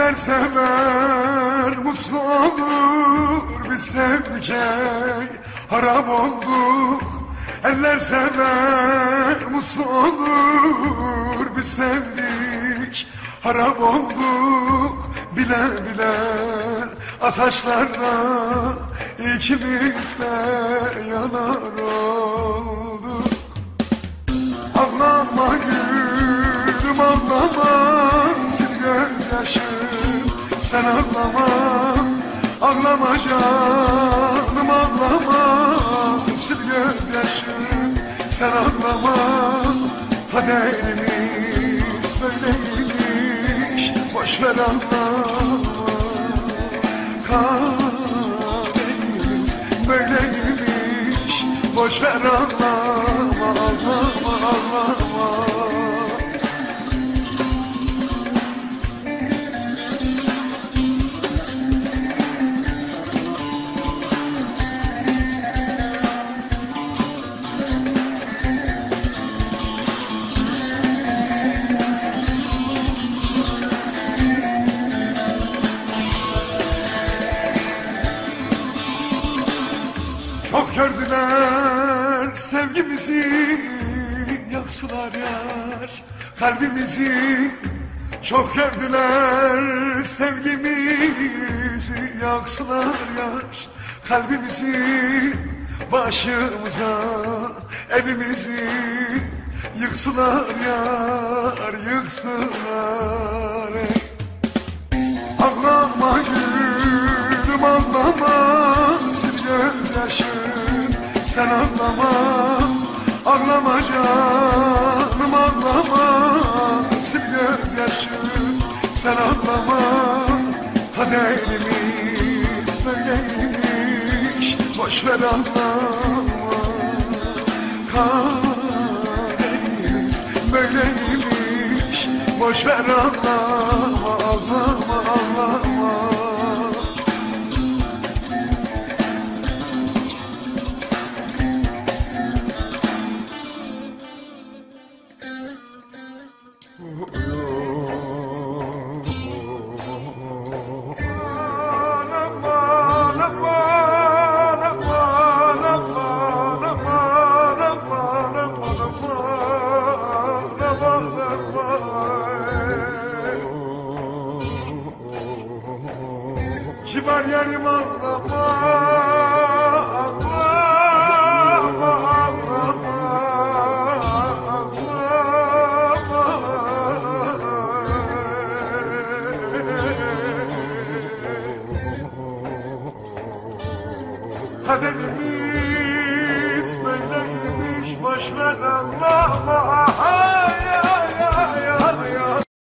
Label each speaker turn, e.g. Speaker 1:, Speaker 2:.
Speaker 1: Eller sever mutlu olur, biz sevdik ey harap olduk. Eller sever mutlu olur, biz sevdik harap olduk. Bile bile ataşlarda ikimiz de yanar olduk. Ağlama gülüm ağlama, sil gözyaşım sen ağlama. Ağlama canım ağlama, sil gözyaşım sen ağlama. Kaderimiz böyleymiş, boşver ağlama. Kaderimiz böyleymiş, boşver ağlama, ağlama, ağlama. Çok gördüler sevgimizi, yaksalar yar kalbimizi. Çok gördüler sevgimizi, yaksalar yar kalbimizi. Başımıza evimizi yıksılar yar, yıksılar. Ağlama gülüm ağlama, sil gözyaşım sen ağlama. Ağlama canım ağlama, sil gözyaşım sen ağlama. Kaderimiz böyleymiş, boşver ağlama. Kaderimiz böyleymiş, boşver ağlama, ağlama, ağlama. Kibar yarim ağlama, ağlama, ağlama, kaderimiz böyleymiş, boşver ağlama.